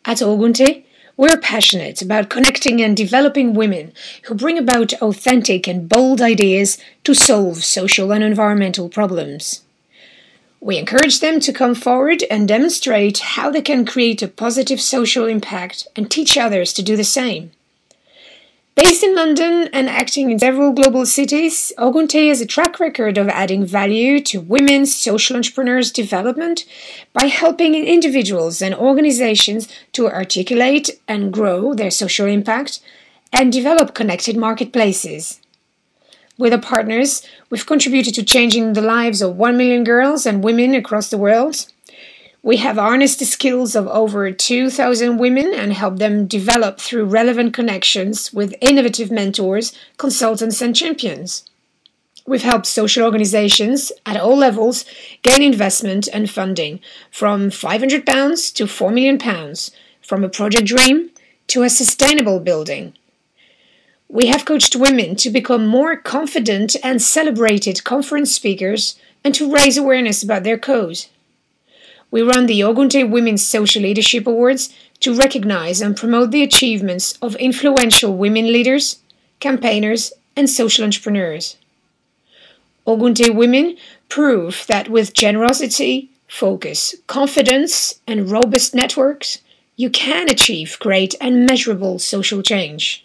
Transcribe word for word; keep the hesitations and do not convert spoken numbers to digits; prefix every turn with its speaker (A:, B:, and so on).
A: At Ogunte, we're passionate about connecting and developing women who bring about authentic and bold ideas to solve social and environmental problems. We encourage them to come forward and demonstrate how they can create a positive social impact and teach others to do the same. Based in London and acting in several global cities, Ogunte has a track record of adding value to women's social entrepreneurs' development by helping individuals and organizations to articulate and grow their social impact and develop connected marketplaces. With our partners, we've contributed to changing the lives of one million girls and women across the world. We have harnessed the skills of over two thousand women and helped them develop through relevant connections with innovative mentors, consultants, and champions. We've helped social organizations at all levels gain investment and funding, from five hundred pounds to four million pounds, from a project dream to a sustainable building. We have coached women to become more confident and celebrated conference speakers and to raise awareness about their cause. We run the Ogunte Women's Social Leadership Awards to recognize and promote the achievements of influential women leaders, campaigners, and social entrepreneurs. Ogunte women prove that with generosity, focus, confidence, and robust networks, you can achieve great and measurable social change.